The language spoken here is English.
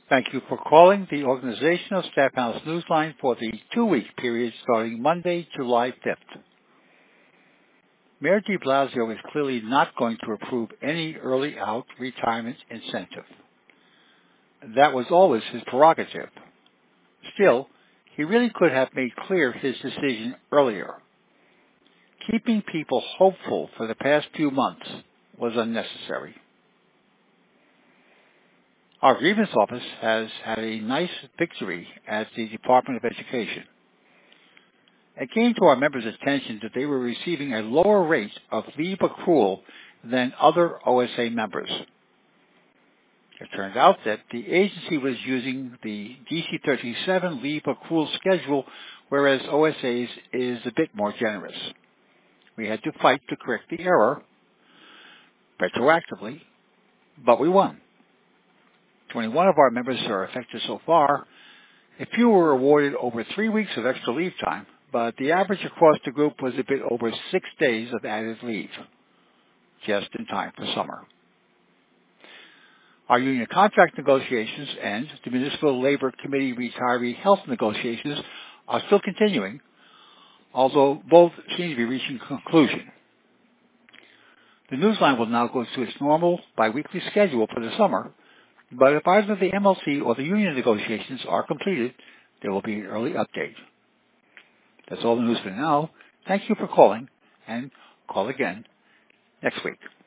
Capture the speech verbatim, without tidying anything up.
Thank you for calling the Organizational Staff House Newsline for the two-week period starting Monday, July fifth. Mayor de Blasio is clearly not going to approve any early out retirement incentive. That was always his prerogative. Still, he really could have made clear his decision earlier. Keeping people hopeful for the past few months was unnecessary. Our grievance office has had a nice victory at the Department of Education. It came to our members' attention that they were receiving a lower rate of leave accrual than other O S A members. It turned out that the agency was using the D C thirty-seven leave accrual schedule, whereas O S A's is a bit more generous. We had to fight to correct the error retroactively, but we won. twenty-one of our members are affected so far. A few were awarded over three weeks of extra leave time, but the average across the group was a bit over six days of added leave, just in time for summer. Our union contract negotiations and the Municipal Labor Committee retiree health negotiations are still continuing, although both seem to be reaching conclusion. The Newsline will now go to its normal biweekly schedule for the summer, but if either the M L C or the union negotiations are completed, there will be an early update. That's all the news for now. Thank you for calling, and call again next week.